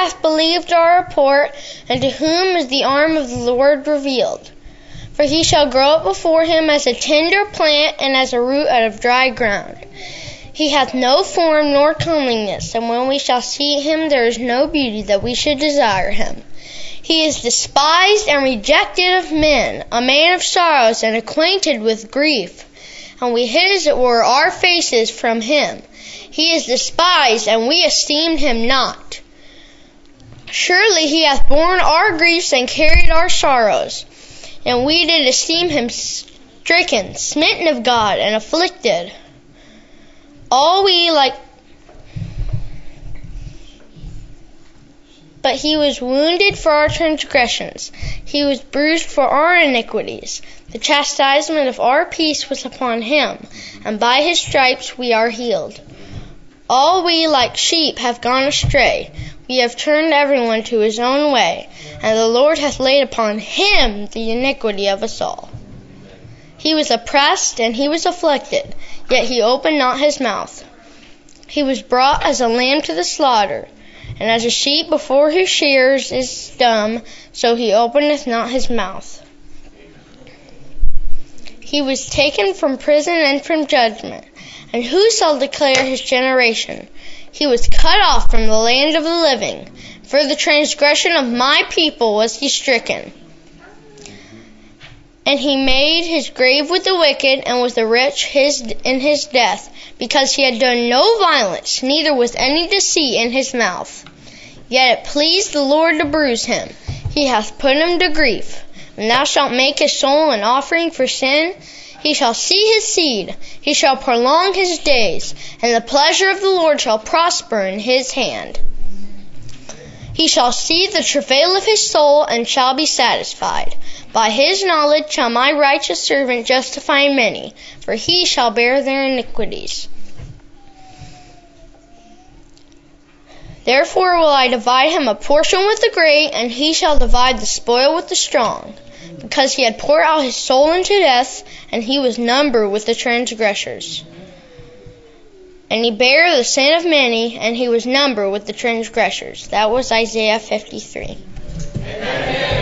hath believed our report, and to whom is the arm of the Lord revealed? For he shall grow up before him as a tender plant, and as a root out of dry ground. He hath no form nor comeliness, and when we shall see him, there is no beauty that we should desire him. He is despised and rejected of men, a man of sorrows and acquainted with grief. And we hid, as it were, our faces from him. He is despised, and we esteemed him not. Surely he hath borne our griefs and carried our sorrows. And we did esteem him stricken, smitten of God, and afflicted. But he was wounded for our transgressions. He was bruised for our iniquities. The chastisement of our peace was upon him, and by his stripes we are healed. All we like sheep have gone astray. We have turned everyone to his own way, and the Lord hath laid upon him the iniquity of us all. He was oppressed and he was afflicted, yet he opened not his mouth. He was brought as a lamb to the slaughter, and as a sheep before his shearers is dumb, so he openeth not his mouth. He was taken from prison and from judgment. And who shall declare his generation? He was cut off from the land of the living. For the transgression of my people was he stricken. And he made his grave with the wicked, and with the rich in his death, because he had done no violence, neither was any deceit in his mouth. Yet it pleased the Lord to bruise him. He hath put him to grief. When thou shalt make his soul an offering for sin, he shall see his seed, he shall prolong his days, and the pleasure of the Lord shall prosper in his hand. He shall see the travail of his soul, and shall be satisfied. By his knowledge shall my righteous servant justify many, for he shall bear their iniquities. Therefore will I divide him a portion with the great, and he shall divide the spoil with the strong. Because he had poured out his soul into death, and he was numbered with the transgressors. And he bare the sin of many, and he was numbered with the transgressors. That was Isaiah 53. Amen.